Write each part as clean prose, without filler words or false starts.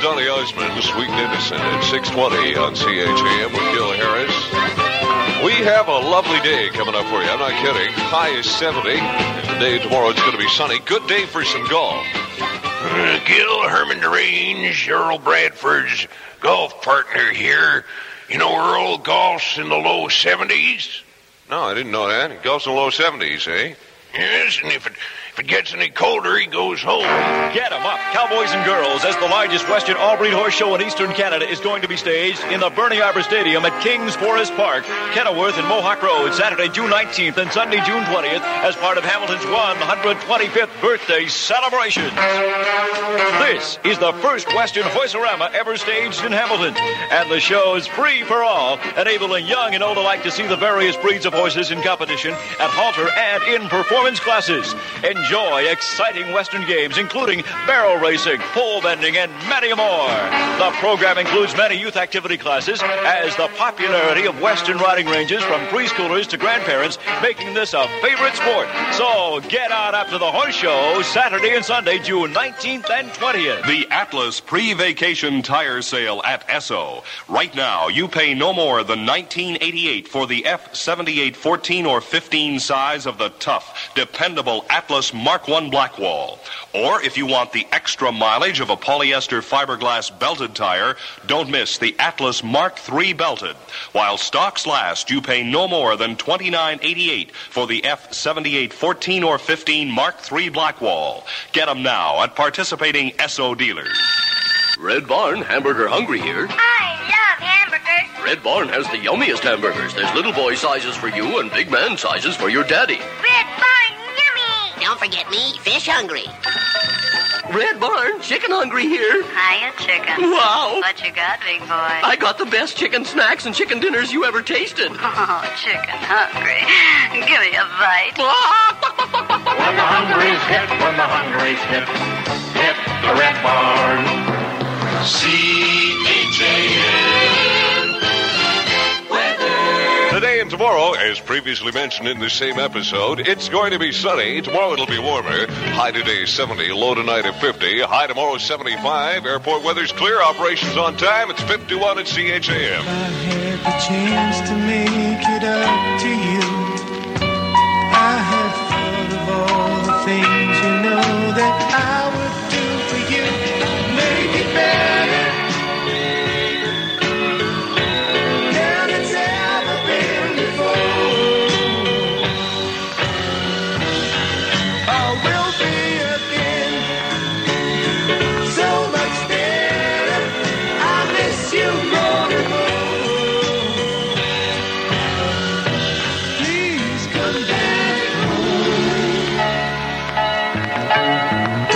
Donny Osmond, Sweet and Innocent at 6:20 on CHAM with Gil Harris. We have a lovely day coming up for you. I'm not kidding. High is 70. Today, tomorrow, it's going to be sunny. Good day for some golf. Gil, Herman DeRange, Earl Bradford's golf partner here. You know Earl golfs in the low 70s? No, I didn't know that. He golfs in the low 70s, eh? Yes, and if it gets any colder, he goes home. Get 'em up, cowboys and girls, as the largest Western all-breed horse show in eastern Canada is going to be staged in the Burnie Arbor Stadium at Kings Forest Park, Kenilworth and Mohawk Road, Saturday, June 19th and Sunday, June 20th, as part of Hamilton's 125th birthday celebration. This is the first Western Horse-orama ever staged in Hamilton, and the show is free for all, enabling young and old alike to see the various breeds of horses in competition at halter and in performance classes. Enjoy exciting Western games, including barrel racing, pole bending, and many more. The program includes many youth activity classes, as the popularity of Western riding ranges from preschoolers to grandparents, making this a favorite sport. So get on up to the horse show Saturday and Sunday, June 19th and 20th. The Atlas pre-vacation tire sale at Esso. Right now, you pay no more than $19.88 for the F78 14 or 15 size of the tough, dependable Atlas Mark I Blackwall. Or if you want the extra mileage of a polyester fiberglass belted tire, don't miss the Atlas Mark III belted. While stocks last, you pay no more than $29.88 for the F78 14 or 15 Mark III Blackwall. Get them now at participating Esso dealers. Red Barn, hamburger hungry here. I love hamburgers. Red Barn has the yummiest hamburgers. There's little boy sizes for you and big man sizes for your daddy. Red Barn, yummy. Don't forget me, fish hungry. Red Barn, chicken hungry here. Hiya, chicken. Wow. What you got, big boy? I got the best chicken snacks and chicken dinners you ever tasted. Oh, chicken hungry. Give me a bite. When the hungry's hit, hit the Red Barn. CHAM weather. Today and tomorrow, as previously mentioned in the same episode, it's going to be sunny. Tomorrow it'll be warmer. High today 70, low tonight at 50. High tomorrow 75. Airport weather's clear. Operations on time. It's 51 at CHAM. I had the chance to make it up to you. I have thought of all the things you know that I would do for you. Make it better than it's ever been before. I will be again so much better. I miss you more and more. Please come back home.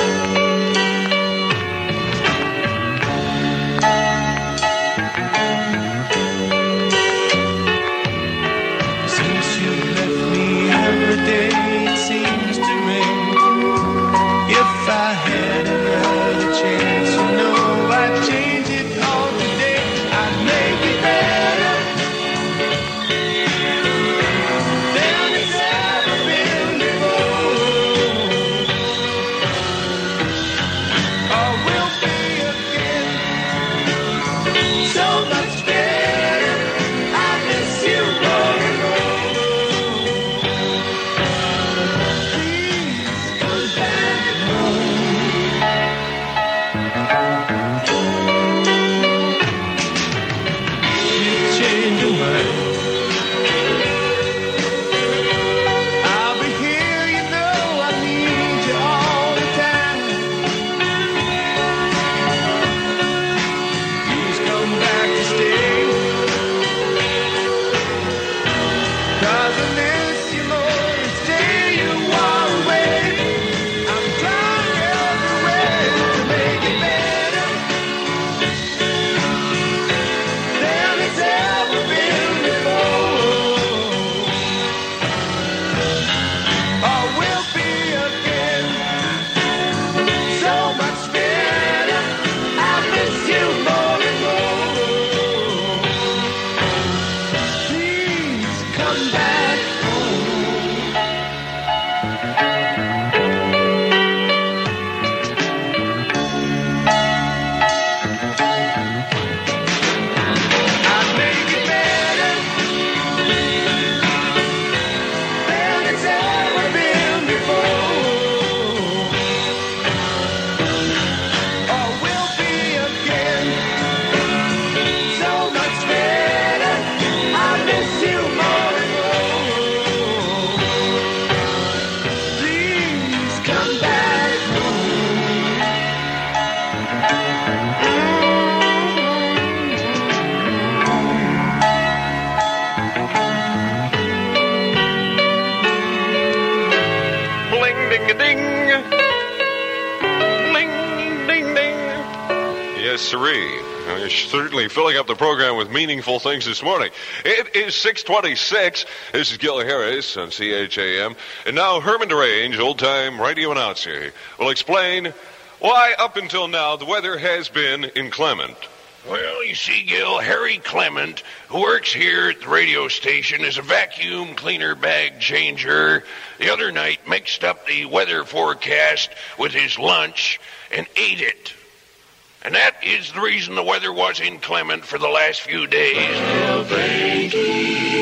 Yes, sirree. You're certainly filling up the program with meaningful things this morning. It is 6:26. This is Gil Harris on CHAM. And now Herman DeRange, old-time radio announcer, will explain why up until now the weather has been inclement. Well, you see, Gil, Harry Clement, who works here at the radio station as a vacuum cleaner bag changer, the other night mixed up the weather forecast with his lunch and ate it. And that is the reason the weather was inclement for the last few days. Well, Frankie,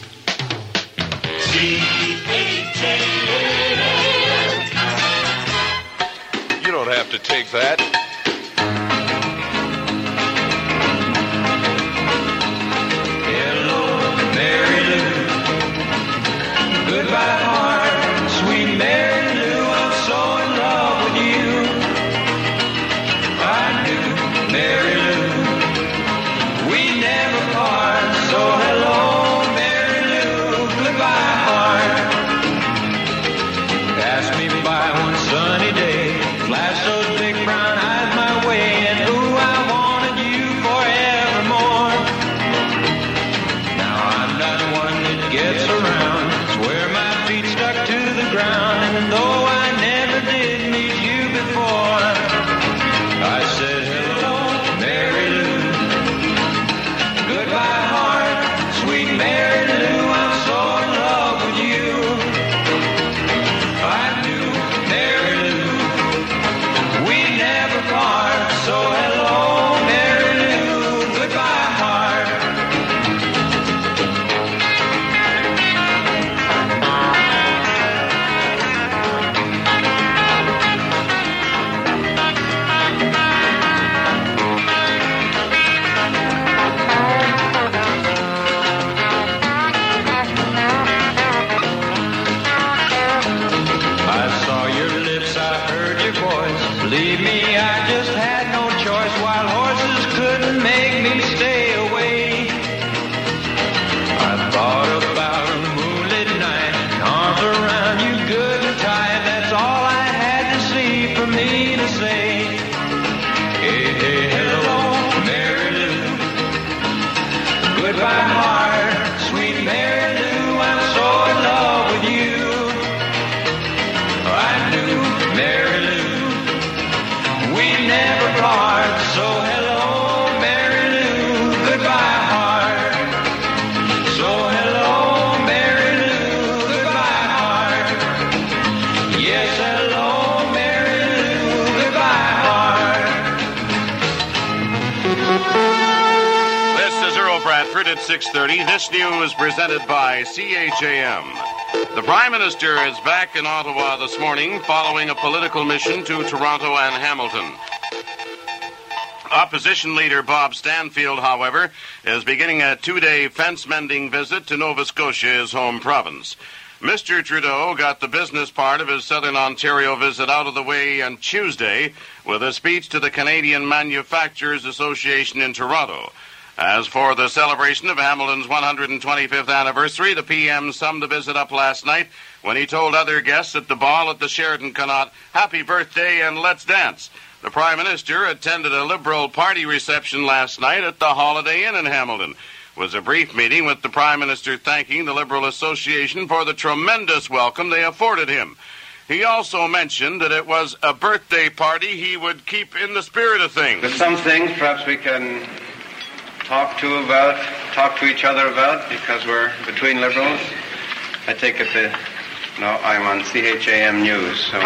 You don't have to take that. goodbye, heart, sweet Mary Lou, I'm so in love with you. I do, Mary Lou, we never part. So hello, Mary Lou, goodbye, heart. Pass me by one sunny day, flash those big brown eyes my way, and ooh, I wanted you forevermore. Now I'm not one that gets around, where my feet stuck to the ground, and though I never did meet you before, I said hello, Mary Lou, goodbye, heart, sweet Mary Lou, I'm so in love with you. I do, Mary Lou, we never part. So hello, Mary Lou, goodbye, heart. I saw your lips, I heard your voice. Believe me, I just had no choice. Wild horses couldn't make me stay away. I thought about a moonlit night, arms around you good and tight. That's all I had to see for me to say. Hey, hey, hello, Mary Lou, goodbye, heart, sweet Mary Lou, I'm so in love with you. I do, Mary Lou, we never part. So hello, Mary Lou, goodbye, heart. So hello, Mary Lou, goodbye, heart. Yes, hello, Mary Lou, goodbye, heart. This is Earl Bradford at 6:30. This news presented by CHAM. The Prime Minister is back in Ottawa this morning following a political mission to Toronto and Hamilton. Opposition leader Bob Stanfield, however, is beginning a 2-day fence-mending visit to Nova Scotia, his home province. Mr. Trudeau got the business part of his Southern Ontario visit out of the way on Tuesday with a speech to the Canadian Manufacturers Association in Toronto. As for the celebration of Hamilton's 125th anniversary, the PM summed the visit up last night when he told other guests at the ball at the Sheraton Connaught, "Happy birthday and let's dance." The Prime Minister attended a Liberal Party reception last night at the Holiday Inn in Hamilton. It was a brief meeting with the Prime Minister thanking the Liberal Association for the tremendous welcome they afforded him. He also mentioned that it was a birthday party he would keep in the spirit of things. There's some things perhaps we can talk to each other about, because we're between Liberals. I take it that, no, I'm on CHAM News, so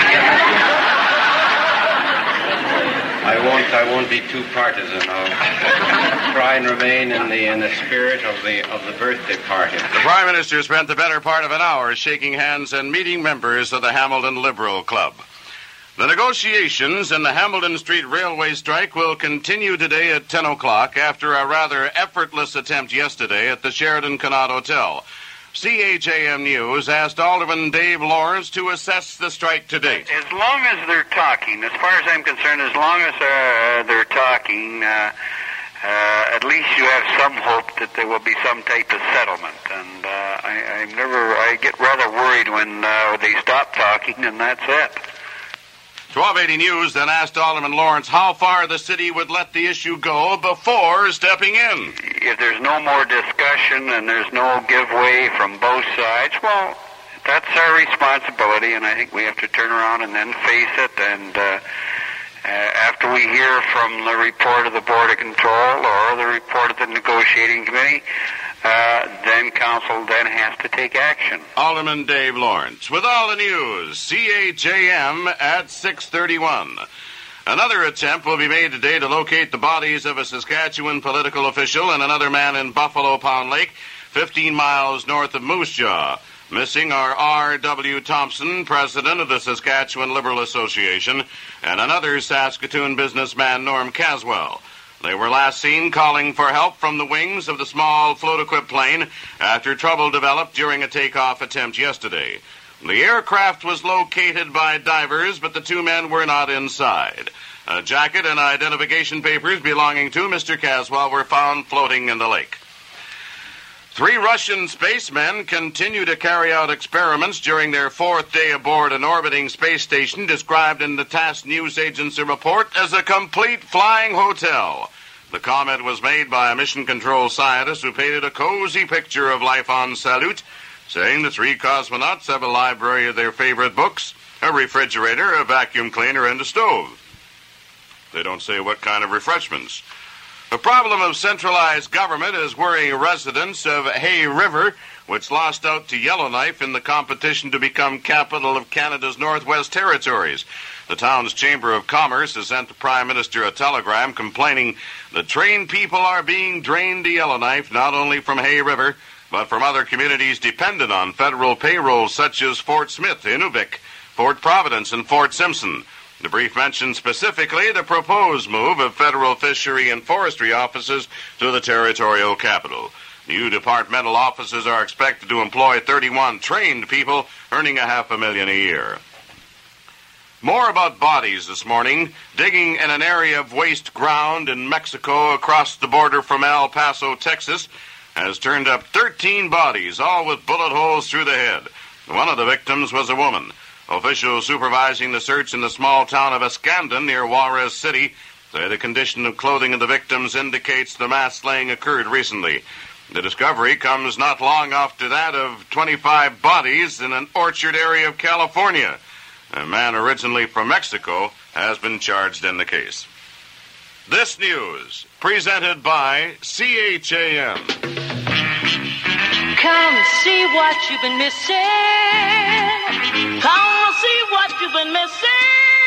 I won't be too partisan. I'll try and remain in the spirit of the birthday party. The Prime Minister spent the better part of an hour shaking hands and meeting members of the Hamilton Liberal Club. The negotiations in the Hamilton Street Railway strike will continue today at 10 o'clock after a rather effortless attempt yesterday at the Sheraton Connaught Hotel. CHAM News asked Alderman Dave Lawrence to assess the strike to date. As long as they're talking, as far as I'm concerned, as long as they're talking, at least you have some hope that there will be some type of settlement. And I get rather worried when they stop talking and that's it. 1280 News then asked Alderman Lawrence how far the city would let the issue go before stepping in. If there's no more discussion and there's no giveaway from both sides, well, that's our responsibility, and I think we have to turn around and then face it. And after we hear from the report of the Board of Control or the report of the negotiating committee, then council then has to take action. Alderman Dave Lawrence with all the news. CHAM at 6:31. Another attempt will be made today to locate the bodies of a Saskatchewan political official and another man in Buffalo Pound Lake, 15 miles north of Moose Jaw. Missing are R.W. Thompson, president of the Saskatchewan Liberal Association, and another Saskatoon businessman, Norm Caswell. They were last seen calling for help from the wings of the small float-equipped plane after trouble developed during a takeoff attempt yesterday. The aircraft was located by divers, but the two men were not inside. A jacket and identification papers belonging to Mr. Caswell were found floating in the lake. 3 Russian spacemen continue to carry out experiments during their 4th day aboard an orbiting space station described in the TASS news agency report as a complete flying hotel. The comment was made by a mission control scientist who painted a cozy picture of life on Salyut, saying the 3 cosmonauts have a library of their favorite books, a refrigerator, a vacuum cleaner, and a stove. They don't say what kind of refreshments. The problem of centralized government is worrying residents of Hay River, which lost out to Yellowknife in the competition to become capital of Canada's Northwest Territories. The town's Chamber of Commerce has sent the Prime Minister a telegram complaining that trained people are being drained to Yellowknife not only from Hay River, but from other communities dependent on federal payrolls such as Fort Smith, Inuvik, Fort Providence, and Fort Simpson. The brief mentions specifically the proposed move of federal fishery and forestry offices to the territorial capital. New departmental offices are expected to employ 31 trained people, earning $500,000 a year. More about bodies this morning. Digging in an area of waste ground in Mexico across the border from El Paso, Texas, has turned up 13 bodies, all with bullet holes through the head. One of the victims was a woman. Officials supervising the search in the small town of Escandon near Juarez City say the condition of clothing of the victims indicates the mass slaying occurred recently. The discovery comes not long after that of 25 bodies in an orchard area of California. A man originally from Mexico has been charged in the case. This news presented by CHAM. Come see what you've been missing. Come see what you've been missing.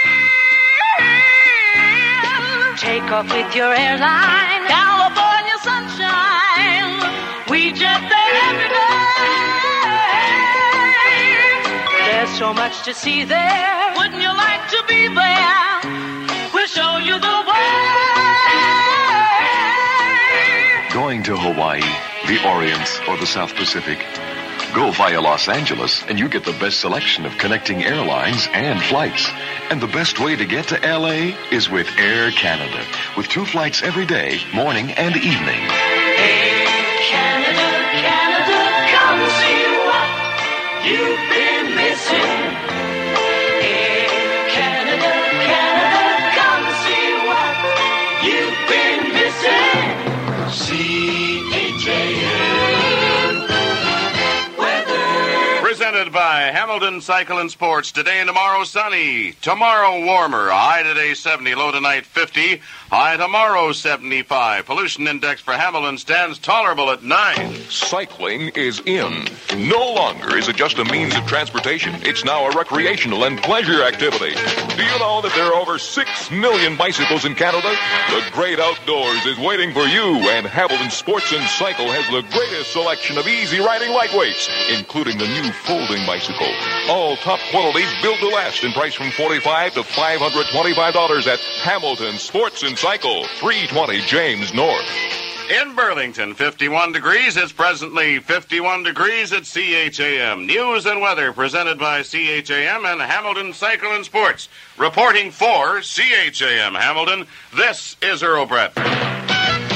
Take off with your airline, California sunshine. We jet there every day. There's so much to see there. Wouldn't you like to be there? We'll show you the way. Going to Hawaii, the Orient, or the South Pacific? Go via Los Angeles, and you get the best selection of connecting airlines and flights. And the best way to get to L.A. is with Air Canada, with 2 flights every day, morning and evening. Air Canada, Canada, come see what you've been missing. Air Canada, Canada, come see what you've been missing. CHAM. Presented by Hamilton Cycle and Sports. Today and tomorrow sunny. Tomorrow warmer. High today 70, low tonight 50. High tomorrow 75. Pollution index for Hamilton stands tolerable at 9. Cycling is in. No longer is it just a means of transportation. It's now a recreational and pleasure activity. Do you know that there are over 6 million bicycles in Canada? The great outdoors is waiting for you, and Hamilton Sports and Cycle has the greatest selection of easy riding lightweights, including the new folding bicycle. All top quality, built to last, and priced from $45 to $525 at Hamilton Sports and Cycle, 320 James North. In Burlington, 51 degrees. It's presently 51 degrees at CHAM. News and weather presented by CHAM and Hamilton Cycle and Sports. Reporting for CHAM Hamilton, this is Earl Bradford.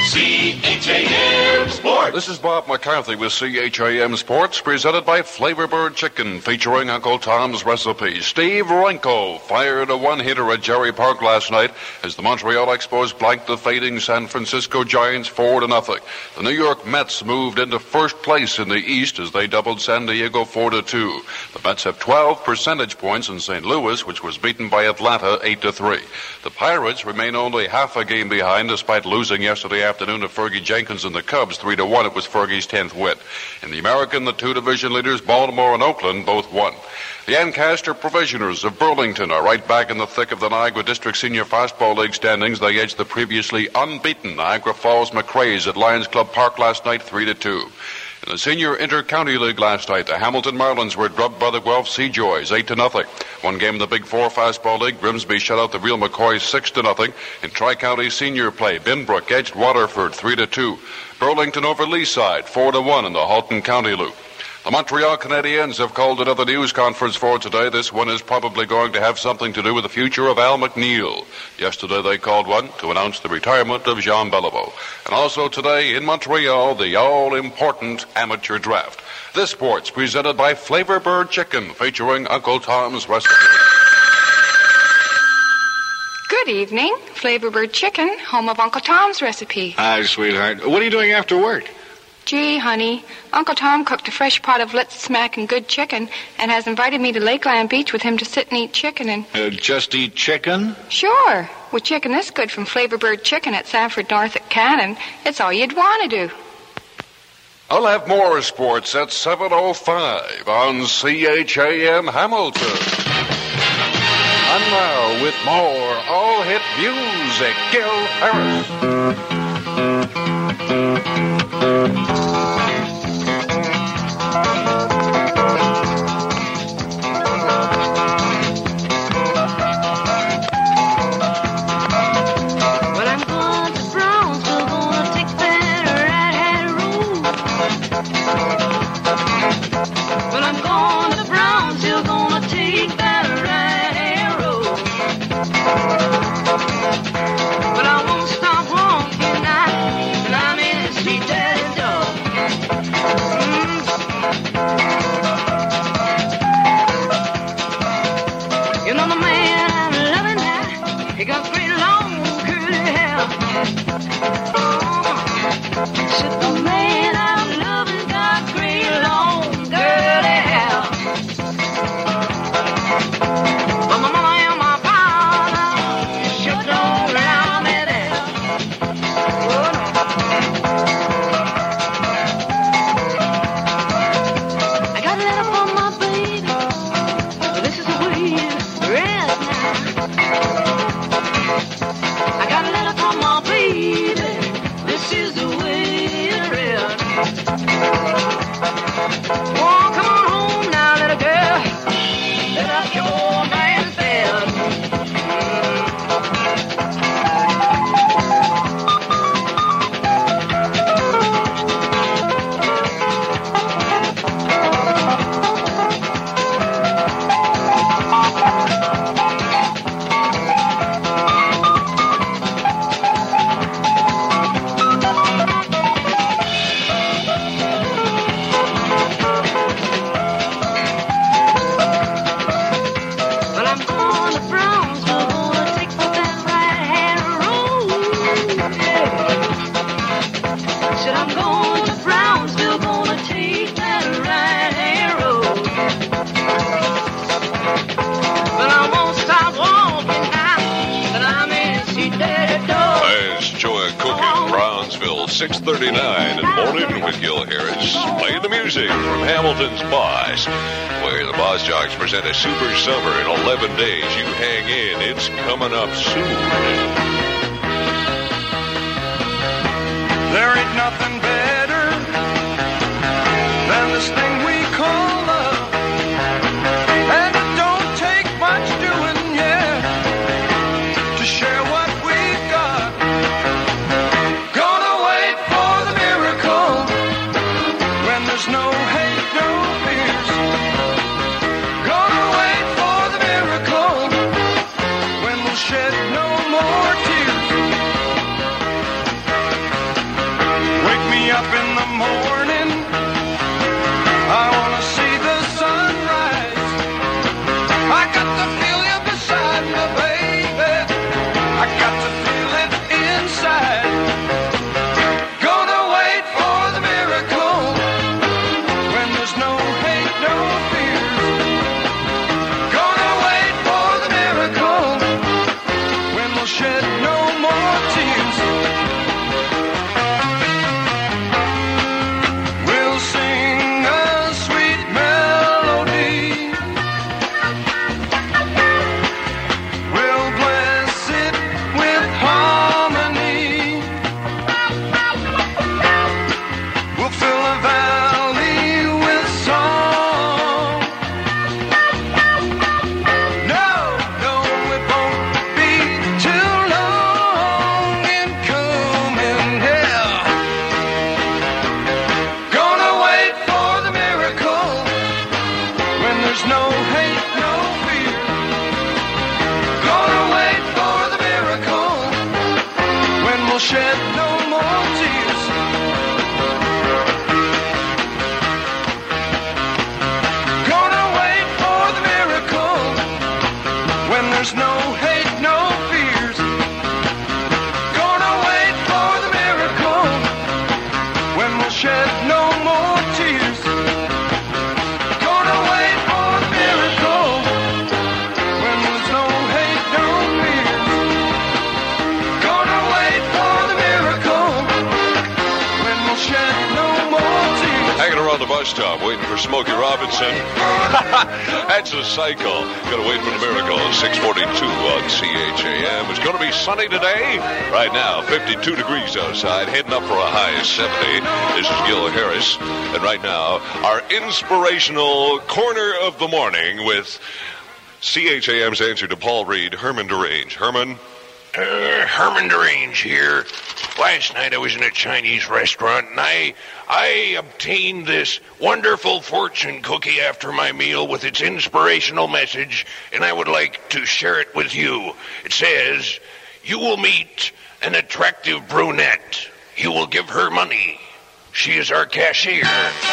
CHAM Sports. This is Bob McCarthy with CHAM Sports, presented by Flavorbird Chicken, featuring Uncle Tom's Recipe. Steve Renko fired a one-hitter at Jerry Park last night as the Montreal Expos blanked the fading San Francisco Giants 4-0. The New York Mets moved into first place in the East as they doubled San Diego 4-2. The Mets have 12 percentage points in St. Louis, which was beaten by Atlanta 8-3. The Pirates remain only half a game behind despite losing yesterday afternoon to Fergie Jenkins and the Cubs 3-1. It was Fergie's 10th win. In the American, the two division leaders, Baltimore and Oakland, both won. The Ancaster Provisioners of Burlington are right back in the thick of the Niagara District Senior Fastball League standings. They edged the previously unbeaten Niagara Falls McRae's at Lions Club Park last night 3-2. In the Senior Inter-County League last night, the Hamilton Marlins were drubbed by the Guelph Seajoys 8-0. One game in the Big Four Fastball League, Grimsby shut out the Real McCoy 6-0. In Tri-County Senior play, Binbrook edged Waterford 3-2. Burlington over Leaside 4-1 in the Halton County Loop. The Montreal Canadiens have called another news conference for today. This one is probably going to have something to do with the future of Al McNeil. Yesterday they called one to announce the retirement of Jean Beliveau. And also today in Montreal, the all-important amateur draft. This sport's presented by Flavorbird Chicken, featuring Uncle Tom's Recipe. Good evening. Flavorbird Chicken, home of Uncle Tom's Recipe. Hi, sweetheart. What are you doing after work? Gee, honey, Uncle Tom cooked a fresh pot of Litz smacking good chicken and has invited me to Lakeland Beach with him to sit and eat chicken and... Just eat chicken? Sure. With chicken this good from Flavorbird Chicken at Sanford North at Cannon, it's all you'd want to do. I'll have more sports at 7:05 on CHAM Hamilton. And now, with more all-hit music, Gil Harris. Present a super summer in 11 days. You hang in. It's coming up soon. There ain't nothing better than this thing we call love. And it don't take much doing, yeah, to share what we've got. Gonna wait for the miracle when there's no hate, no fears. Shed no more up in the morning. I want to see the sunrise. I got to feel you beside me, baby. I got to feel it inside. Gonna wait for the miracle when there's no hate, no fears. Gonna wait for the miracle when we'll shed no more tears. We'll sing a sweet melody. We'll bless it with harmony. We'll fill a valley with song. No, it won't be too long in coming, yeah. Gonna wait for the miracle when there's no hate, no fear. Gonna wait for the miracle when we'll shed no more tears. Gonna wait for the miracle when there's no hate, no fears. Gonna wait for the miracle when we'll shed no more tears. Gonna wait for the miracle when there's no hate, no fears. Gonna wait for the miracle when we'll shed no more tears. Hanging around the bus stop waiting for Smokey Robinson. That's a cycle. Gonna wait for the miracle. 642 on CHAM. It's gonna be sunny today. Right now, 52 degrees outside, heading up for a high of 70. This is Gil Harris. And right now, our inspirational corner of the morning with CHAM's answer to Paul Reed, Herman DeRange. Herman? Herman DeRange here. Last night I was in a Chinese restaurant and I obtained this wonderful fortune cookie after my meal with its inspirational message, and I would like to share it with you. It says, you will meet an attractive brunette. You will give her money. She is our cashier.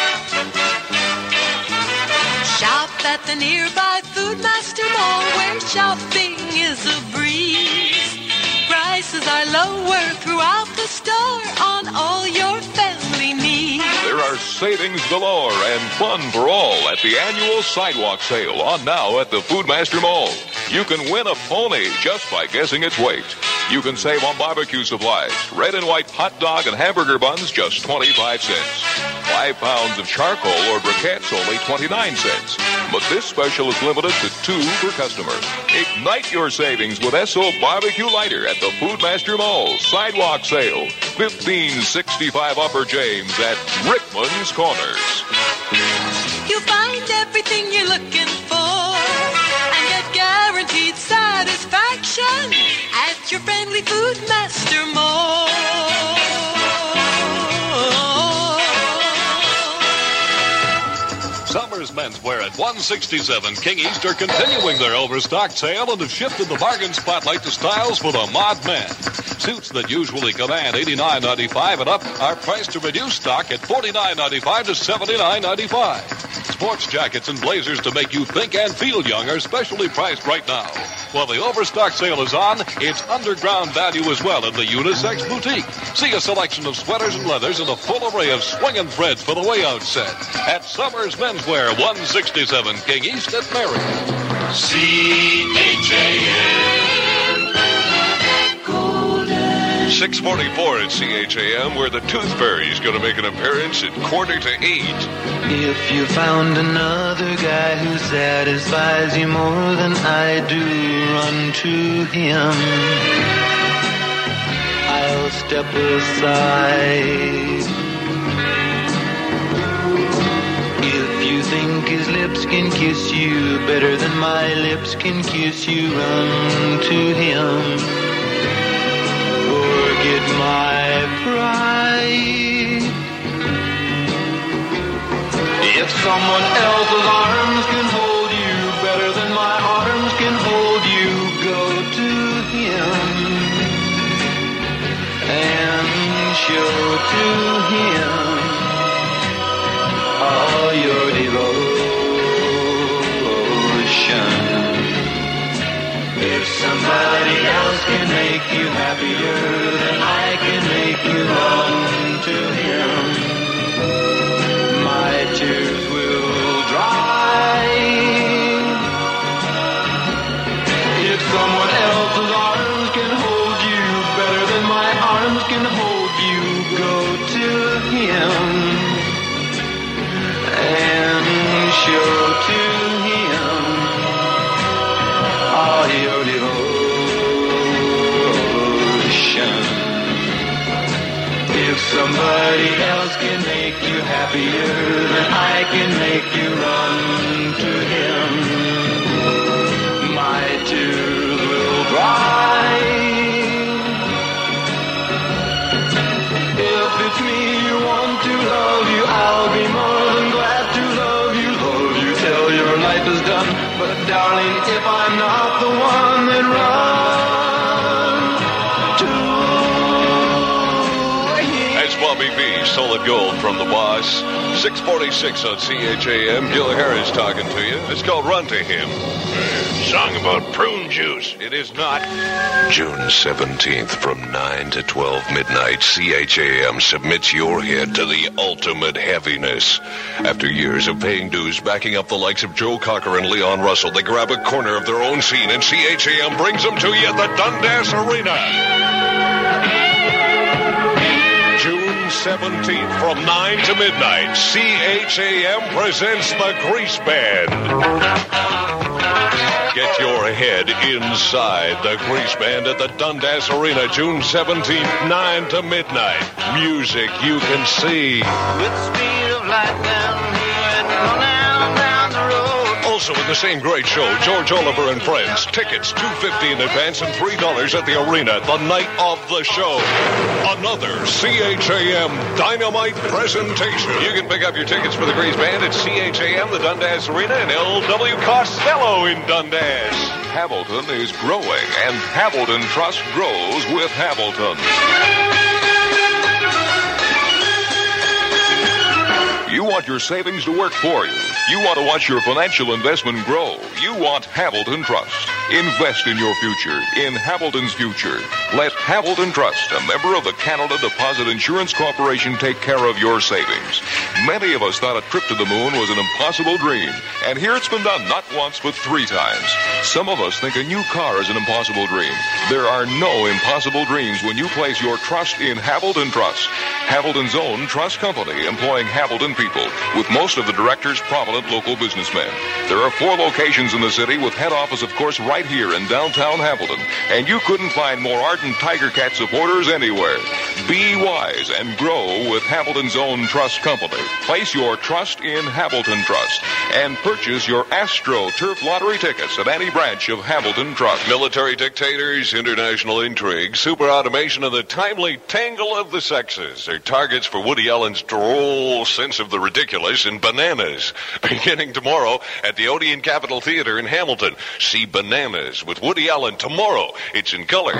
Shop at the nearby Foodmaster Mall where shopping is a breeze. Prices are lower throughout the store on all your family needs. There are savings galore and fun for all at the annual sidewalk sale on now at the Foodmaster Mall. You can win a pony just by guessing its weight. You can save on barbecue supplies. Red and white hot dog and hamburger buns, just 25 cents. 5 pounds of charcoal or briquettes, only 29 cents. But this special is limited to 2 per customer. Ignite your savings with SO Barbecue Lighter at the Foodmaster Mall. Sidewalk sale. 1565 Upper James at Rickman's Corners. You'll find everything you're looking for and get guaranteed satisfaction at your friendly Foodmaster Mall. Summers Menswear at 167 King East are continuing their overstock sale and have shifted the bargain spotlight to styles for the mod man. Suits that usually command $89.95 and up are priced to reduce stock at $49.95 to $79.95. Sports jackets and blazers to make you think and feel young are specially priced right now. While the overstock sale is on, it's underground value as well in the Unisex Boutique. See a selection of sweaters and leathers and a full array of swinging threads for the way out set at Summers Menswear, 167 King East at Marion. CHAM. 644 at CHAM, where the Tooth Fairy is going to make an appearance at 7:45. If you found another guy who satisfies you more than I do, run to him. I'll step aside. If you think his lips can kiss you better than my lips can kiss you, run to him. Forget my pride. If someone else's arms can hold you better than my arms can hold you, go to him and show to him make you happier than I can make you run to him. My tears will dry if someone else's arms can hold you better than my arms can hold you. Go to him and show to him all your devotion. If somebody else can make you happier than I can make you run to him, my tears will dry. If it's me you want to love you, I'll be more than glad to love you till your life is done. But darling, if I'm not the one, then run to him. That's Bobby B, Solid Gold from the Boss. 646 on CHAM. Gil Harris talking to you. It's called Run to Him. Song about prune juice. It is not. June 17th from 9 to 12 midnight, CHAM submits your hit to the ultimate heaviness. After years of paying dues, backing up the likes of Joe Cocker and Leon Russell, they grab a corner of their own scene, and CHAM brings them to you at the Dundas Arena. June 17th from 9 to midnight, CHAM presents the Grease Band. Get your head inside the Grease Band at the Dundas Arena, June 17th, 9 to midnight. Music you can see. With the speed of light down here and down the road. Also in the same great show, George Oliver and Friends. Tickets $2.50 in advance and $3 at the arena the night of the show. Another CHAM Dynamite presentation. You can pick up your tickets for the Grease Band at CHAM, the Dundas Arena, and L.W. Costello in Dundas. Hamilton is growing, and Hamilton Trust grows with Hamilton. You want your savings to work for you. You want to watch your financial investment grow. You want Hamilton Trust. Invest in your future, in Hamilton's future. Let Hamilton Trust, a member of the Canada Deposit Insurance Corporation, take care of your savings. Many of us thought a trip to the moon was an impossible dream, and here it's been done not once but 3 times. Some of us think a new car is an impossible dream. There are no impossible dreams when you place your trust in Hamilton Trust, Hamilton's own trust company, employing Hamilton people, with most of the directors prominent local businessmen. There are 4 locations in the city, with head office, of course, right here in downtown Hamilton, and you couldn't find more ardent Tiger Cat supporters anywhere. Be wise and grow with Hamilton's own trust company. Place your trust in Hamilton Trust and purchase your Astro Turf Lottery tickets at any branch of Hamilton Trust. Military dictators, international intrigue, super automation, and the timely tangle of the sexes are targets for Woody Allen's droll sense of the ridiculous in Bananas, beginning tomorrow at the Odeon Capitol Theater in Hamilton. See Bananas with Woody Allen tomorrow. It's in color.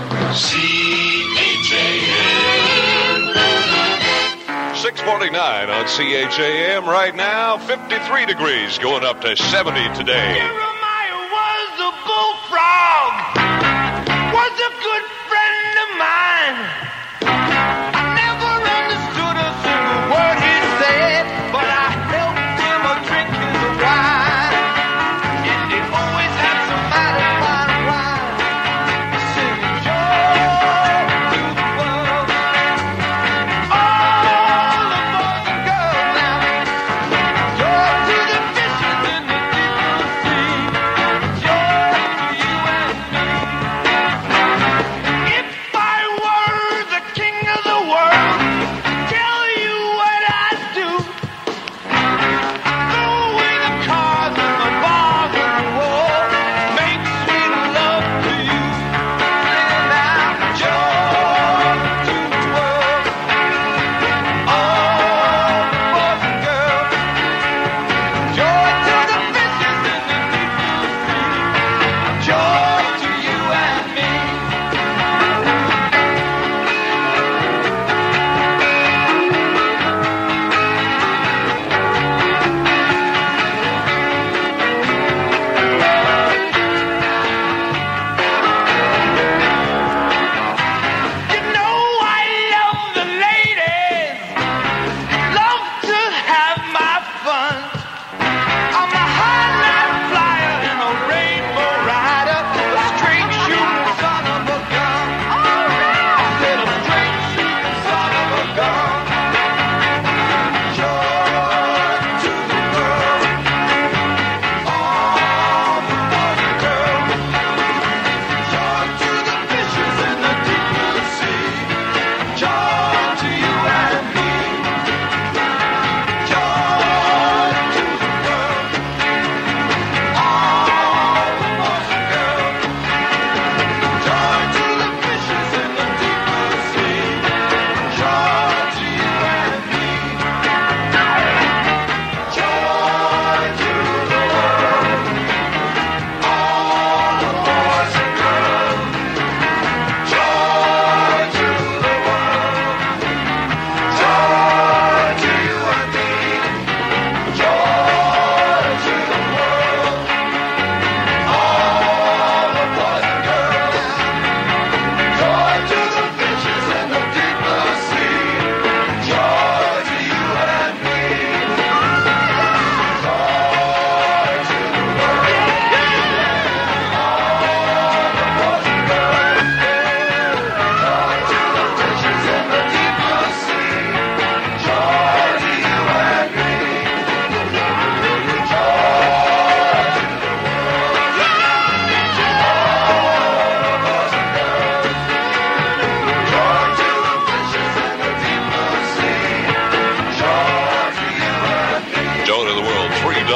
CHAM. 649 on CHAM right now. 53 degrees, going up to 70 today. Jeremiah was a bullfrog, was a good friend of mine. I never understood a single word he said, but I helped him drink his wine. And he always had some mighty fine wine, singing joy to the world. All the boys and girls now, joy to the fishes in the deep blue sea, joy to you and me.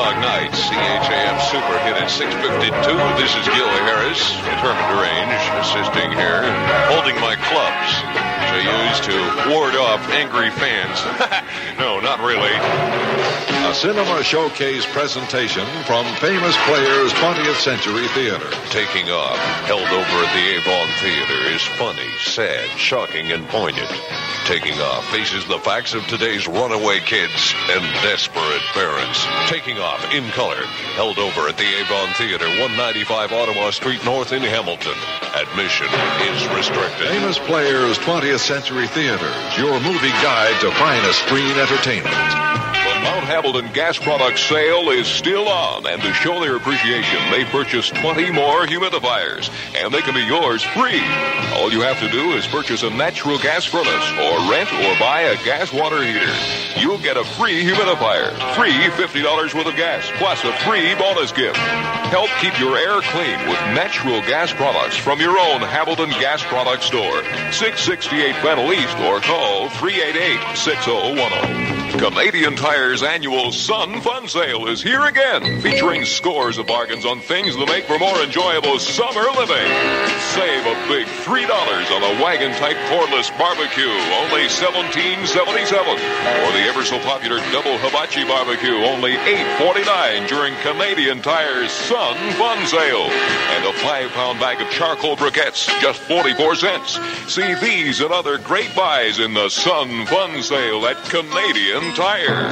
Dog Night. CHAM Super hit at 6:52. This is Gil Harris, determined range, assisting here, holding my clubs to use to ward off angry fans. No, not really. A cinema showcase presentation from Famous Players 20th Century Theater. Taking Off, held over at the Avon Theater, is funny, sad, shocking, and poignant. Taking Off faces the facts of today's runaway kids and desperate parents. Taking Off in color, held over at the Avon Theater, 195 Ottawa Street North in Hamilton. Admission is restricted. Famous Players 20th Century Theater, your movie guide to finest screen entertainment. The Mount Hamilton Gas Products sale is still on, and to show their appreciation, they purchased 20 more humidifiers, and they can be yours free. All you have to do is purchase a natural gas furnace, or rent or buy a gas water heater. You'll get a free humidifier, free $50 worth of gas, plus a free bonus gift. Help keep your air clean with natural gas products from your own Hamilton Gas Products store, 668 Fennel East, or call 388-6010. Canadian Tire's annual Sun Fun Sale is here again, featuring scores of bargains on things that make for more enjoyable summer living. Save a big $3 on a wagon-type cordless barbecue, only $17.77. Or the ever-so-popular double hibachi barbecue, only $8.49 during Canadian Tire's Sun Fun Sale. And a 5-pound bag of charcoal briquettes, just 44 cents. See these and other great buys in the Sun Fun Sale at Canadian Tire.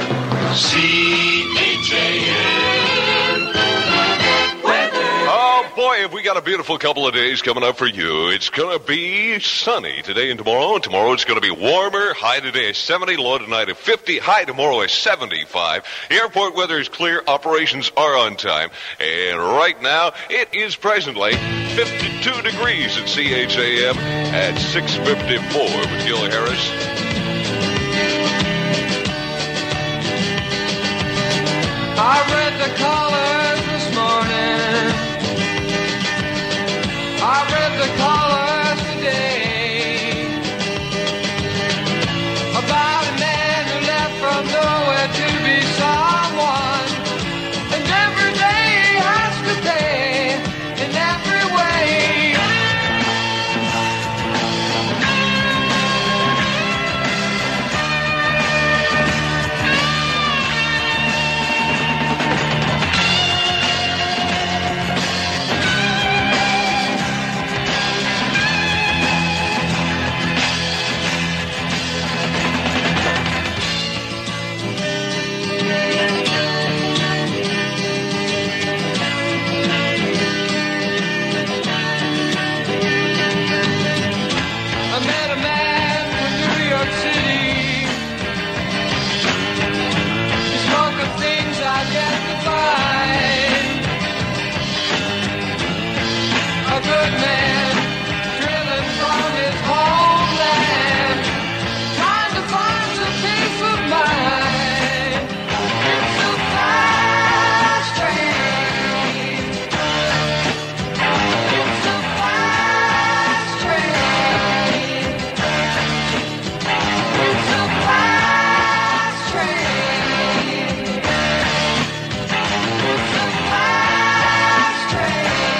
CHAM Weather. Oh, boy, have we got a beautiful couple of days coming up for you. It's going to be sunny today and tomorrow. Tomorrow it's going to be warmer. High today is 70, low tonight at 50. High tomorrow is 75. Airport weather is clear. Operations are on time. And right now, it is presently 52 degrees at CHAM at 6:54 with Gil Harris. I read the callers this morning. I read the callers today about a man who left from nowhere to be someone, and every day he has to pay in every way. A good man, driven from his homeland, trying to find some peace of mind. It's so fast train. It's so fast train. It's so fast train. It's so fast train.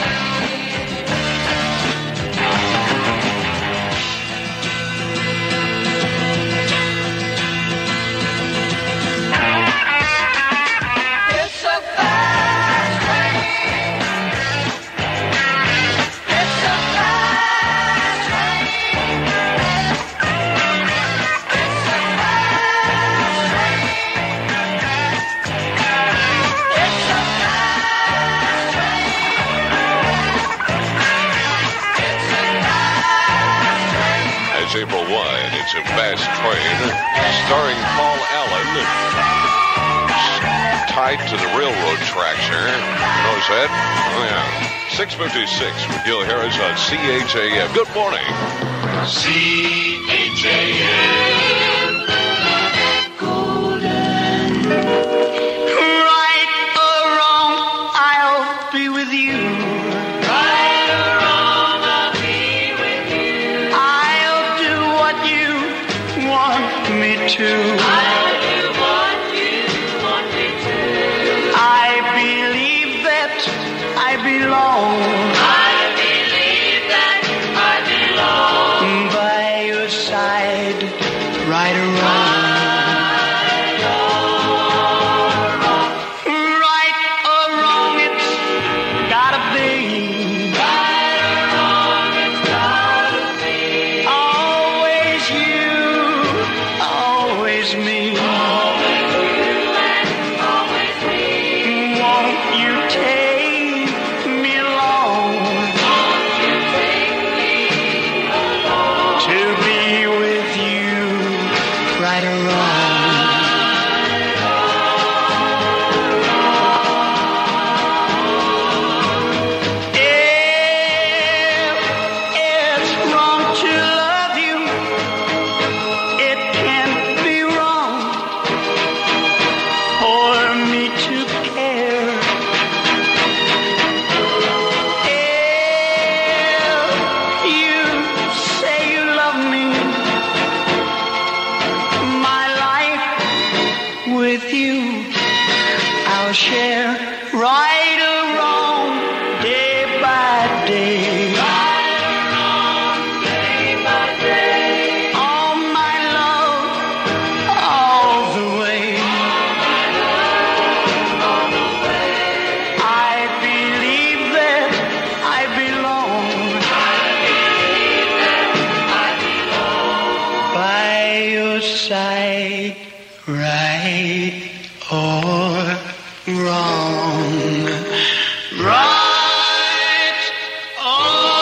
April wine. It's a fast train starring Paul Allen tied to the railroad tracks here. Notice that? Oh, yeah. 6:56 with Gil Harris on CHAM. Good morning. CHAM. Golden. Right or wrong, I'll be with you. Right or wrong, I'll be with you. I'll do what you want me to. I'll do what you want me to. right or wrong. Share right or wrong, day by day. Right or wrong, day by day. All my love, all the way. All the way. I believe that I belong. By your side, right or wrong, right or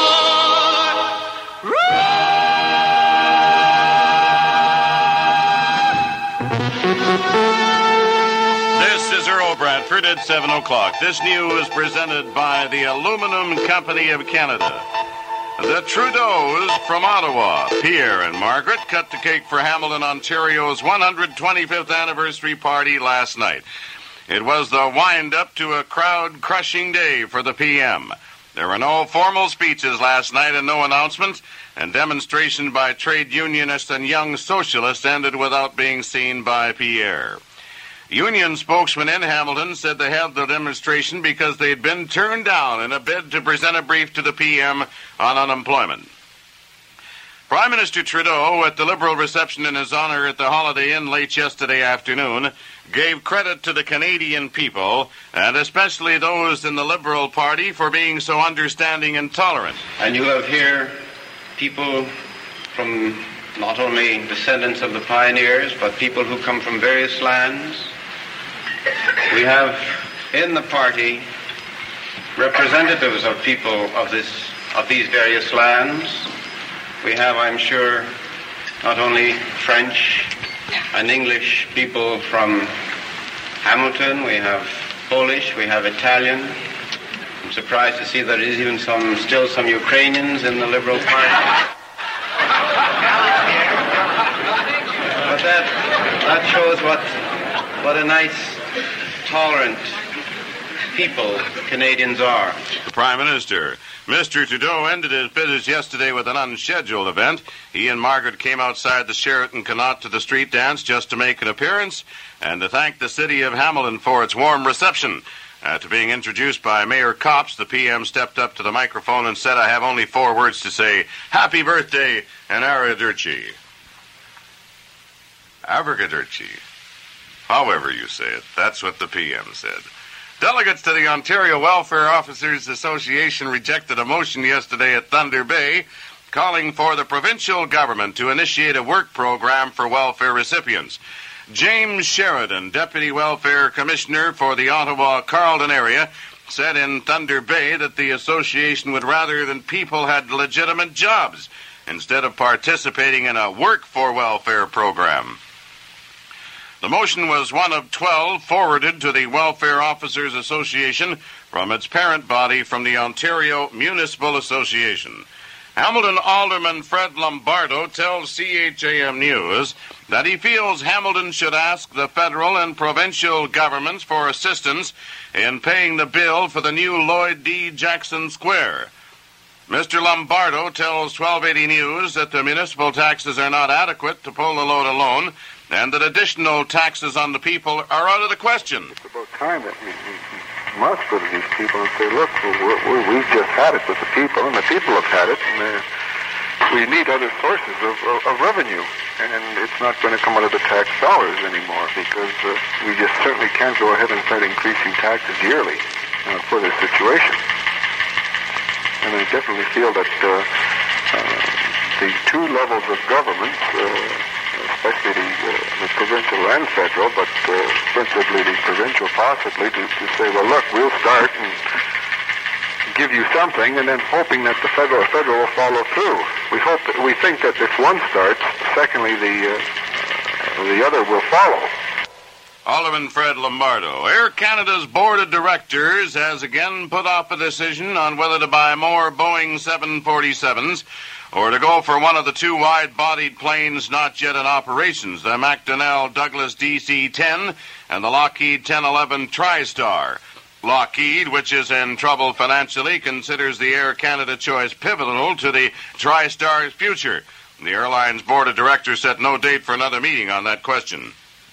wrong. This is Earl Bradford at 7 o'clock. This news is presented by the Aluminum Company of Canada. The Trudeaus from Ottawa, Pierre and Margaret, cut the cake for Hamilton, Ontario's 125th anniversary party last night. It was the wind-up to a crowd-crushing day for the PM. There were no formal speeches last night and no announcements, and demonstration by trade unionists and young socialists ended without being seen by Pierre. Union spokesman in Hamilton said they held the demonstration because they'd been turned down in a bid to present a brief to the PM on unemployment. Prime Minister Trudeau, at the Liberal reception in his honor at the Holiday Inn late yesterday afternoon, gave credit to the Canadian people, and especially those in the Liberal Party, for being so understanding and tolerant. And you have here people from not only descendants of the pioneers, but people who come from various lands. We have in the party representatives of people of these various lands. We have, I'm sure, not only French and English people from Hamilton, we have Polish, we have Italian. I'm surprised to see that there is even still some Ukrainians in the Liberal Party. But that shows what a nice, tolerant people Canadians are. The Prime Minister. Mr. Trudeau ended his business yesterday with an unscheduled event. He and Margaret came outside the Sheraton Connaught to the street dance just to make an appearance and to thank the city of Hamilton for its warm reception. After being introduced by Mayor Copps, the PM stepped up to the microphone and said, "I have only 4 words to say. Happy birthday and arrivederci." Arrivederci. However you say it, that's what the PM said. Delegates to the Ontario Welfare Officers Association rejected a motion yesterday at Thunder Bay calling for the provincial government to initiate a work program for welfare recipients. James Sheridan, Deputy Welfare Commissioner for the Ottawa-Carleton area, said in Thunder Bay that the association would rather than people had legitimate jobs instead of participating in a work for welfare program. The motion was one of 12 forwarded to the Welfare Officers Association from its parent body from the Ontario Municipal Association. Hamilton Alderman Fred Lombardo tells CHAM News that he feels Hamilton should ask the federal and provincial governments for assistance in paying the bill for the new Lloyd D. Jackson Square. Mr. Lombardo tells 1280 News that the municipal taxes are not adequate to pull the load alone, and that additional taxes on the people are out of the question. It's about time that we must go to these people and say, look, we've just had it with the people, and the people have had it, and we need other sources of revenue. And it's not going to come out of the tax dollars anymore, because we just certainly can't go ahead and start increasing taxes yearly for this situation. And I definitely feel that the 2 levels of government, especially the provincial and federal, but principally the provincial possibly, to say, well, look, we'll start and give you something, and then hoping that the federal will follow through. We think that if one starts, secondly, the the other will follow. Alderman Fred Lombardo. Air Canada's board of directors has again put off a decision on whether to buy more Boeing 747s or to go for one of the two wide-bodied planes not yet in operations, the McDonnell Douglas DC-10 and the Lockheed 1011 TriStar. Lockheed, which is in trouble financially, considers the Air Canada choice pivotal to the TriStar's future. The airline's board of directors set no date for another meeting on that question.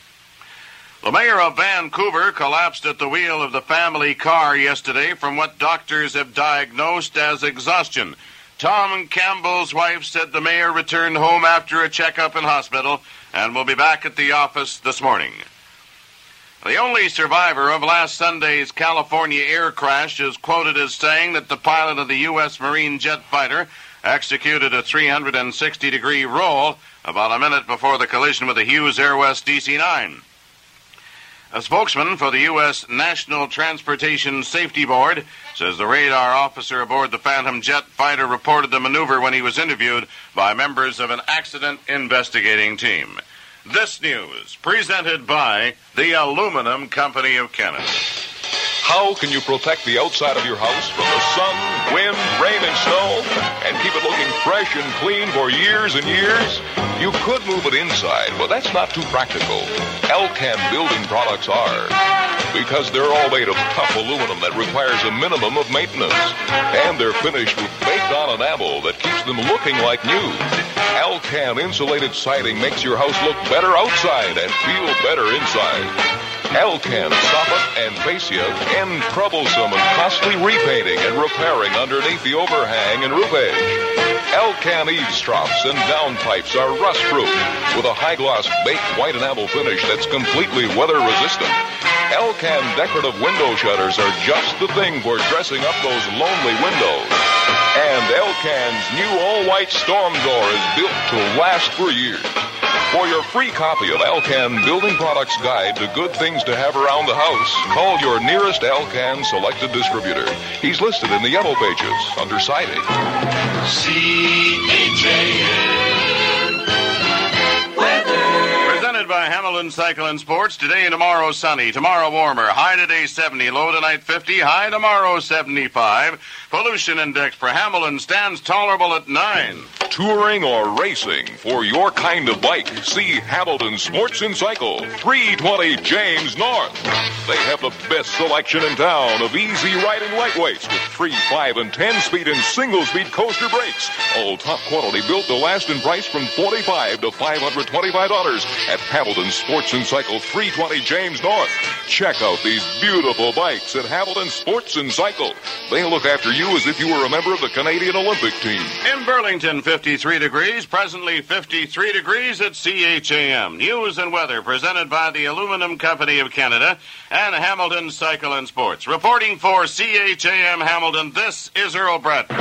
The mayor of Vancouver collapsed at the wheel of the family car yesterday from what doctors have diagnosed as exhaustion. Tom Campbell's wife said the mayor returned home after a checkup in hospital and will be back at the office this morning. The only survivor of last Sunday's California air crash is quoted as saying that the pilot of the U.S. Marine jet fighter executed a 360-degree roll about a minute before the collision with the Hughes Air West DC-9. A spokesman for the U.S. National Transportation Safety Board says the radar officer aboard the Phantom jet fighter reported the maneuver when he was interviewed by members of an accident investigating team. This news presented by the Aluminum Company of Canada. How can you protect the outside of your house from the sun, wind, rain, and snow and keep it looking fresh and clean for years and years? You could move it inside, but that's not too practical. Alcan building products are, because they're all made of tough aluminum that requires a minimum of maintenance. And they're finished with baked-on enamel that keeps them looking like new. Alcan insulated siding makes your house look better outside and feel better inside. Alcan soffit and fascia end troublesome and costly repainting and repairing underneath the overhang and roof edge. Alcan eavesdrops and downpipes are rust-proof with a high-gloss baked white enamel finish that's completely weather-resistant. Alcan decorative window shutters are just the thing for dressing up those lonely windows. And Alcan's new all-white storm door is built to last for years. For your free copy of Alcan Building Products Guide to Good Things to Have Around the House, call your nearest Alcan selected distributor. He's listed in the yellow pages under siding. CHAN Weather. Presented by Hamilton Cycle and Sports. Today and tomorrow sunny. Tomorrow warmer. High today 70. Low tonight 50. High tomorrow 75. Pollution index for Hamilton stands tolerable at 9. Touring or racing for your kind of bike, see Hamilton Sports and Cycle, 320 James North. They have the best selection in town of easy riding lightweights with 3, 5, and 10-speed and single-speed coaster brakes. All top quality built to last in price from $45 to $525 at Hamilton Sports and Cycle, 320 James North. Check out these beautiful bikes at Hamilton Sports and Cycle. They look after you as if you were a member of the Canadian Olympic team. In Burlington, 53 degrees, presently 53 degrees at CHAM. News and weather presented by the Aluminum Company of Canada and Hamilton Cycle and Sports. Reporting for CHAM Hamilton, this is Earl Bradford.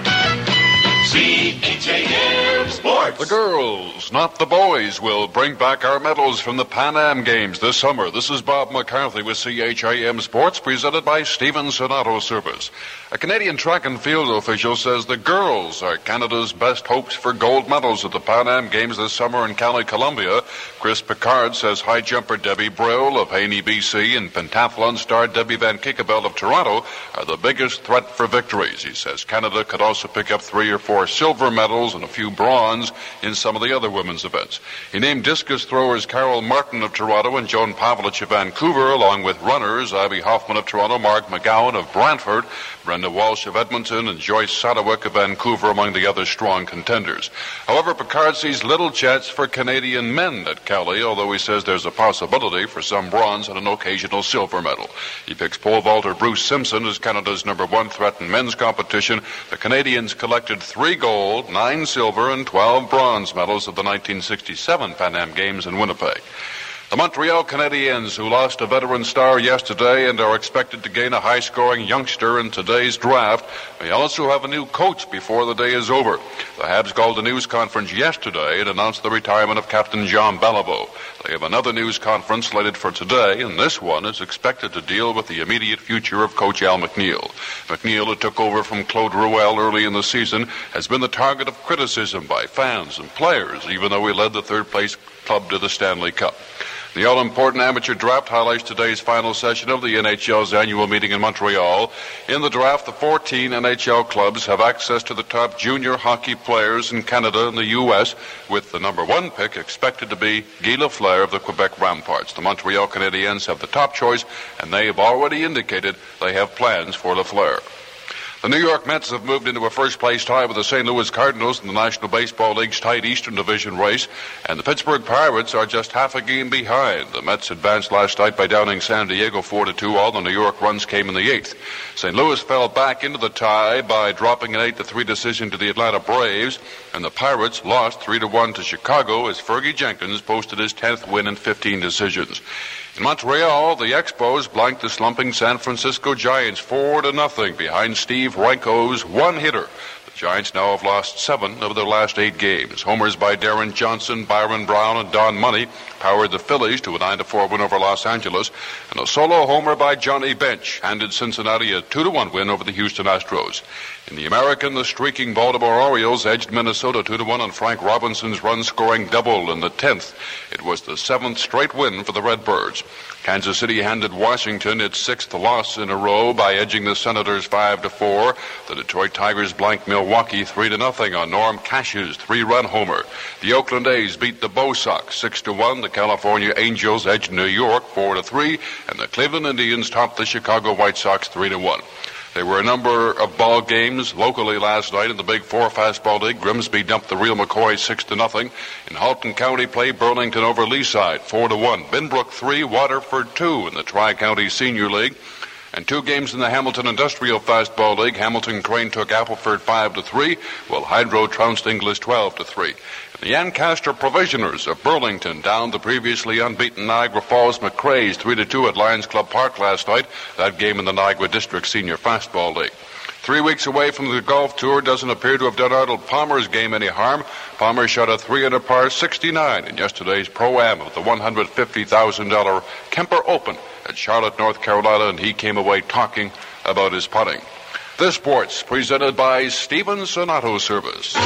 CHAM Sports. The girls, not the boys, will bring back our medals from the Pan Am Games this summer. This is Bob McCarthy with CHAM Sports, presented by Stevenson Auto Service. A Canadian track and field official says the girls are Canada's best hopes for gold medals at the Pan Am Games this summer in County Columbia. Chris Picard says high jumper Debbie Brill of Haney, BC, and pentathlon star Debbie Van Kiekebelt of Toronto are the biggest threat for victories. He says Canada could also pick up 3 or 4 silver medals and a few bronze in some of the other women's events. He named discus throwers Carol Martin of Toronto and Joan Pavlich of Vancouver, along with runners Abby Hoffman of Toronto, Mark McGowan of Brantford, Brenda Walsh of Edmonton, and Joyce Sadowik of Vancouver among the other strong contenders. However, Picard sees little chance for Canadian men at Cali, although he says there's a possibility for some bronze and an occasional silver medal. He picks pole vaulter Bruce Simpson as Canada's number 1 threat in men's competition. The Canadians collected 3 gold, 9 silver, and 12 bronze medals at the 1967 Pan Am Games in Winnipeg. The Montreal Canadiens, who lost a veteran star yesterday and are expected to gain a high-scoring youngster in today's draft, may also have a new coach before the day is over. The Habs called a news conference yesterday and announced the retirement of Captain Jean Beliveau. They have another news conference slated for today, and this one is expected to deal with the immediate future of Coach Al McNeil. McNeil, who took over from Claude Ruel early in the season, has been the target of criticism by fans and players, even though he led the third-place club to the Stanley Cup. The all-important amateur draft highlights today's final session of the NHL's annual meeting in Montreal. In the draft, the 14 NHL clubs have access to the top junior hockey players in Canada and the U.S., with the number one pick expected to be Guy Lafleur of the Quebec Ramparts. The Montreal Canadiens have the top choice, and they have already indicated they have plans for Lafleur. The New York Mets have moved into a first-place tie with the St. Louis Cardinals in the National Baseball League's tight Eastern Division race, and the Pittsburgh Pirates are just half a game behind. The Mets advanced last night by downing San Diego 4-2. All the New York runs came in the eighth. St. Louis fell back into the tie by dropping an 8-3 decision to the Atlanta Braves, and the Pirates lost 3-1 to Chicago as Fergie Jenkins posted his 10th win in 15 decisions. In Montreal, the Expos blanked the slumping San Francisco Giants 4-0 behind Steve Renko's one-hitter. The Giants now have lost 7 of their last 8 games. Homers by Darren Johnson, Byron Brown, and Don Money powered the Phillies to a 9-4 win over Los Angeles, and a solo homer by Johnny Bench handed Cincinnati a 2-1 win over the Houston Astros. In the American, the streaking Baltimore Orioles edged Minnesota 2-1 on Frank Robinson's run-scoring double in the 10th. It was the 7th straight win for the Redbirds. Kansas City handed Washington its 6th loss in a row by edging the Senators 5-4. The Detroit Tigers blanked Milwaukee 3-0 on Norm Cash's 3-run homer. The Oakland A's beat the Bo Sox 6-1. The California Angels edged New York 4-3, and the Cleveland Indians topped the Chicago White Sox 3-1. There were a number of ball games locally last night in the Big Four Fastball League. Grimsby dumped the Real McCoy 6-0. In Halton County, played Burlington over Leaside 4-1. Binbrook 3, Waterford 2 in the Tri-County Senior League. And 2 games in the Hamilton Industrial Fastball League. Hamilton Crane took Appleford 5-3, while Hydro trounced Inglis 12-3. The Ancaster Provisioners of Burlington downed the previously unbeaten Niagara Falls McCrae's 3-2 at Lions Club Park last night. That game in the Niagara District Senior Fastball League. 3 weeks away from the golf tour doesn't appear to have done Arnold Palmer's game any harm. Palmer shot a 3-under par 69 in yesterday's Pro-Am of the $150,000 Kemper Open at Charlotte, North Carolina, and he came away talking about his putting. This Sports presented by Stevenson Auto Service.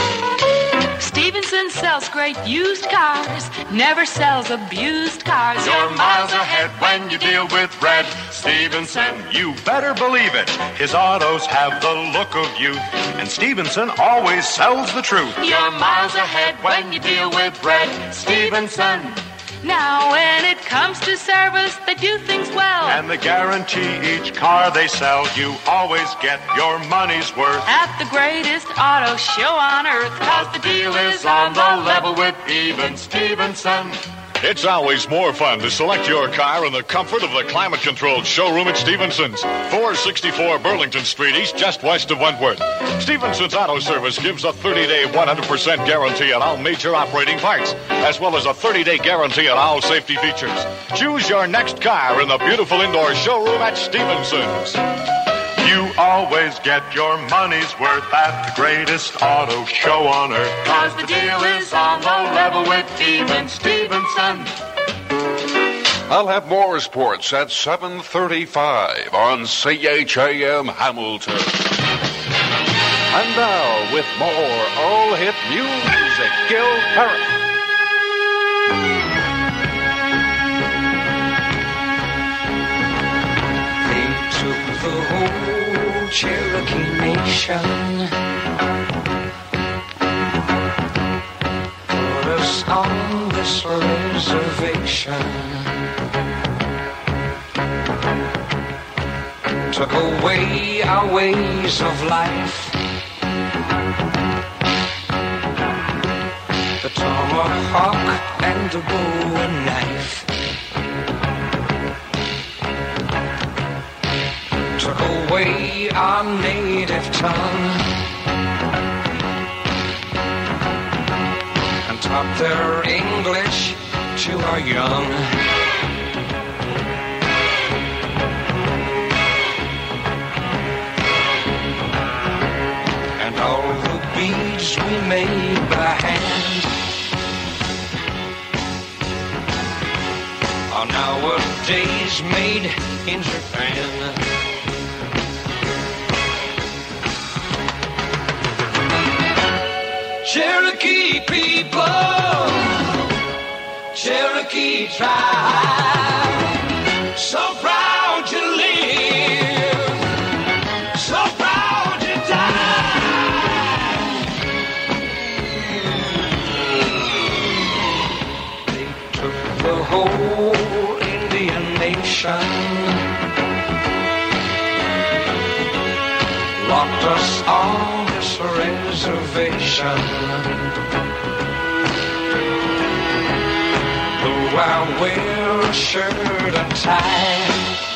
Stevenson sells great used cars, never sells abused cars. You're miles ahead when you deal with Red Stevenson. You better believe it. His autos have the look of youth, and Stevenson always sells the truth. You're miles ahead when you deal with Red Stevenson. Now when it comes to service, they do things well. And they guarantee each car they sell, you always get your money's worth. At the greatest auto show on earth, 'cause the deal is on the level with even Stevenson. It's always more fun to select your car in the comfort of the climate-controlled showroom at Stevenson's, 464 Burlington Street East, just west of Wentworth. Stevenson's Auto Service gives a 30-day 100% guarantee on all major operating parts, as well as a 30-day guarantee on all safety features. Choose your next car in the beautiful indoor showroom at Stevenson's. You always get your money's worth at the greatest auto show on earth. 'Cause the deal is on the level with even Stevenson. I'll have more sports at 7:35 on CHAM Hamilton. And now, with more all-hit music, Gil Parrott. They took the whole Cherokee Nation, put us on this reservation, took away our ways of life, the tomahawk and the bow and knife. Took away our native tongue and taught their English that you are young. And all the beads we made by hand are nowadays made in Japan. Cherokee people, Cherokee tribe, so proud to live, so proud to die. They took the whole Indian nation, locked us on this reservation. Though I wear a shirt and tie,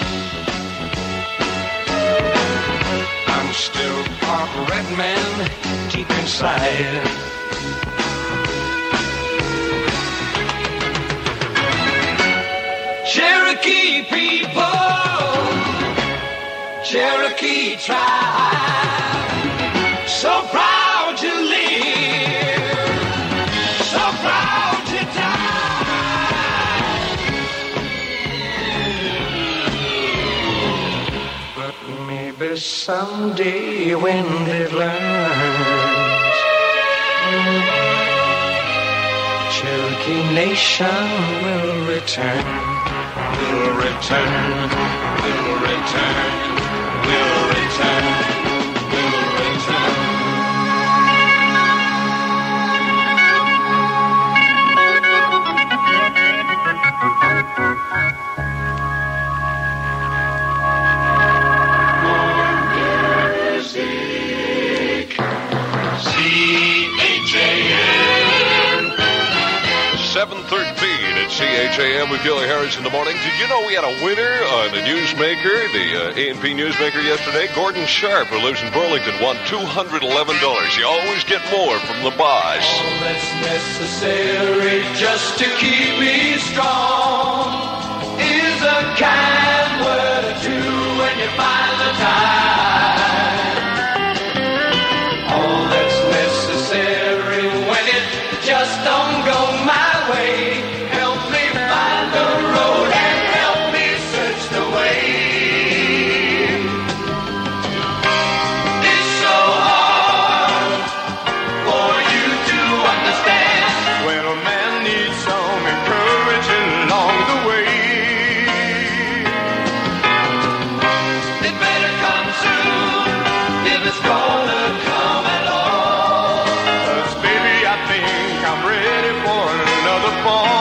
I'm still part red man deep inside. Cherokee people, Cherokee tribe, so proud to live, so proud to die. But maybe someday when they've learned, Cherokee Nation will return, will return, will return, will return, will return. C-H-A-M 7:13 at CHAM with Gilly Harris in the morning. Did you know we had a winner on the newsmaker, the A&P newsmaker yesterday? Gordon Sharp, who lives in Burlington, won $211. You always get more from the boss. All that's necessary just to keep me strong is a kind word or two when you find the time. All that's necessary when it just don't go my way. Help me find the road and help me search the way. It's so hard for you to understand when a man needs some encouragement along the way. It better come soon if it's gonna come at all. 'Cause baby, I think I'm ready for another fall.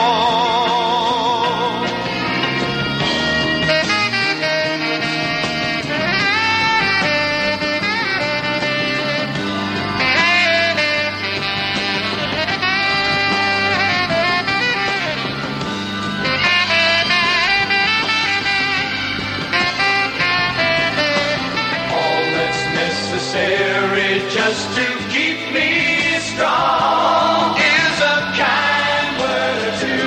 All that's necessary just to keep me strong is a kind word or two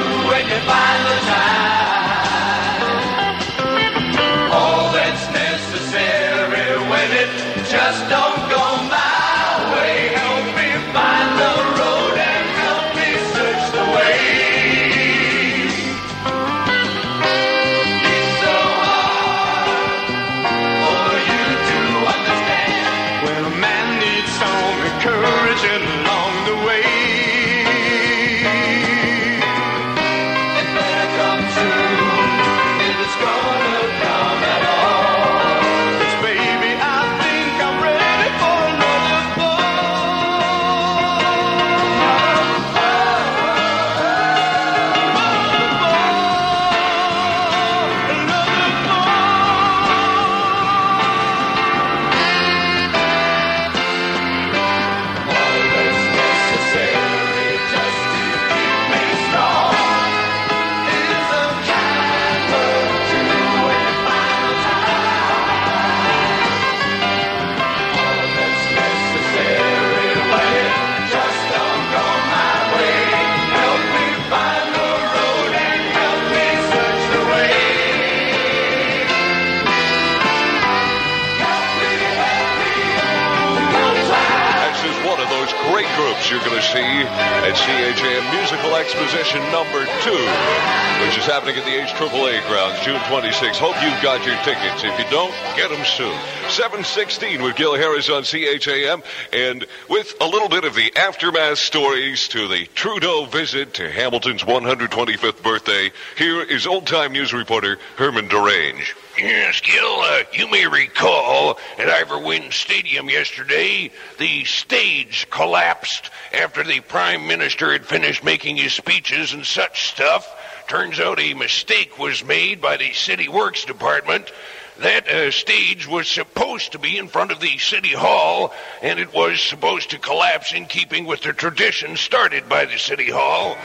Musical Exposition number 2, which is happening at the HAAA grounds June 26. Hope you've got your tickets. If you don't, get them soon. 7:16 with Gil Harris on CHAM, and with a little bit of the aftermath stories to the Trudeau visit to Hamilton's 125th birthday, here is old-time news reporter Herman Derange. Yes, Gil, you may recall at Ivor Wynne Stadium yesterday, the stage collapsed after the Prime Minister had finished making his speeches and such stuff. Turns out a mistake was made by the City Works Department. That stage was supposed to be in front of the City Hall, and it was supposed to collapse in keeping with the tradition started by the City Hall.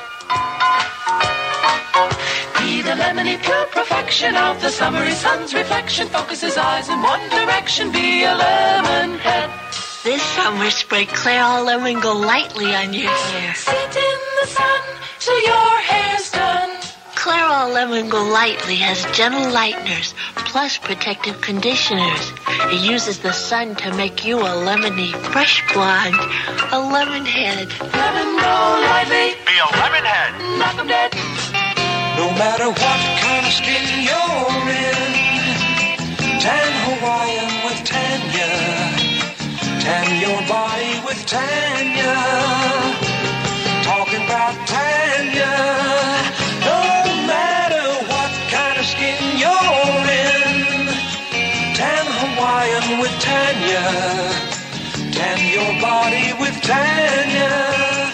Be the lemony pure perfection of the summery sun's reflection. Focus his eyes in one direction. Be a lemon head. This summer, spray Clairol Lemon Go lightly on your hair. Sit in the sun till your hair's done. Clairol Lemon Go lightly has gentle lighteners plus protective conditioners. It uses the sun to make you a lemony, fresh blonde, a lemon head. Lemon Go lightly. Be a lemon head. Knock 'em dead. No matter what kind of skin you're in, tan Hawaiian with Tanya, tan your body with Tanya, talking about Tanya. No matter what kind of skin you're in, tan Hawaiian with Tanya, tan your body with Tanya.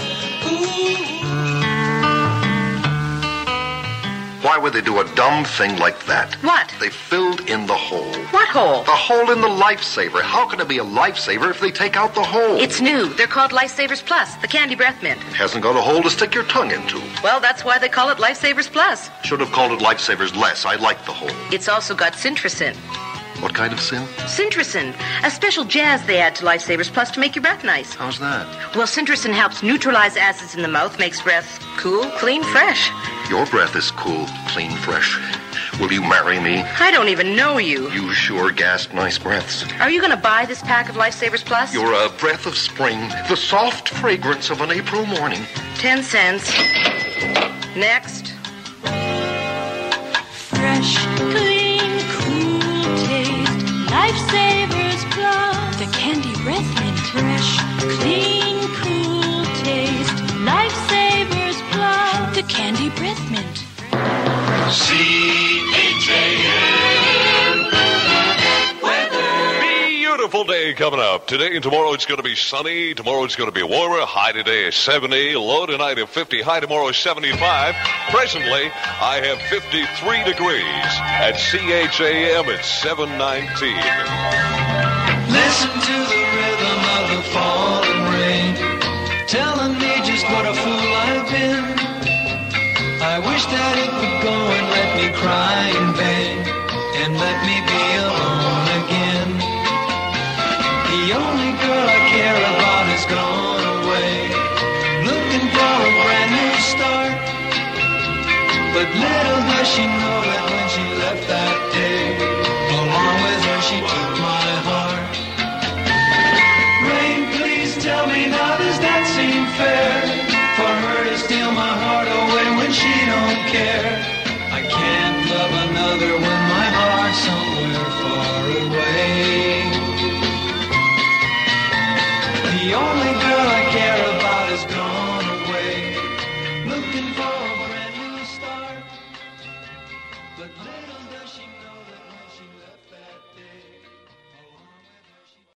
Why would they do a dumb thing like that? What? They filled in the hole. What hole? The hole in the Lifesaver. How can it be a Lifesaver if they take out the hole? It's new. They're called Lifesavers Plus, the candy breath mint. It hasn't got a hole to stick your tongue into. Well, that's why they call it Lifesavers Plus. Should have called it Lifesavers Less. I like the hole. It's also got Sintracin. What kind of sin? Sintracin, a special jazz they add to Lifesavers Plus to make your breath nice. How's that? Well, Sintracin helps neutralize acids in the mouth, makes breath cool, clean, fresh. Your breath is cool, clean, fresh. Will you marry me? I don't even know you. You sure gasp nice breaths. Are you going to buy this pack of Lifesavers Plus? You're a breath of spring, the soft fragrance of an April morning. 10 cents. Next. Fresh, clean, cool taste. Lifesavers Plus. The candy breath mint. Fresh, clean, cool taste. Lifesavers Plus. The candy breath mint. CHAM weather. Beautiful day coming up. Today and tomorrow it's going to be sunny. Tomorrow it's going to be warmer. High today is 70. Low tonight of 50. High tomorrow is 75. Presently, I have 53 degrees. At CHAM, it's 7:19. Listen to the rhythm of the falling rain, telling me just what a fool I've been. I wish that it would go and let me cry in vain, and let me be alone again. The only girl I care about has gone away, looking for a brand new start. But little does she know that when she left that day, along with her she took my heart. Rain, please tell me now, does that seem fair? For her to steal my heart away when she don't care. I can't love another when my heart's somewhere far away. The only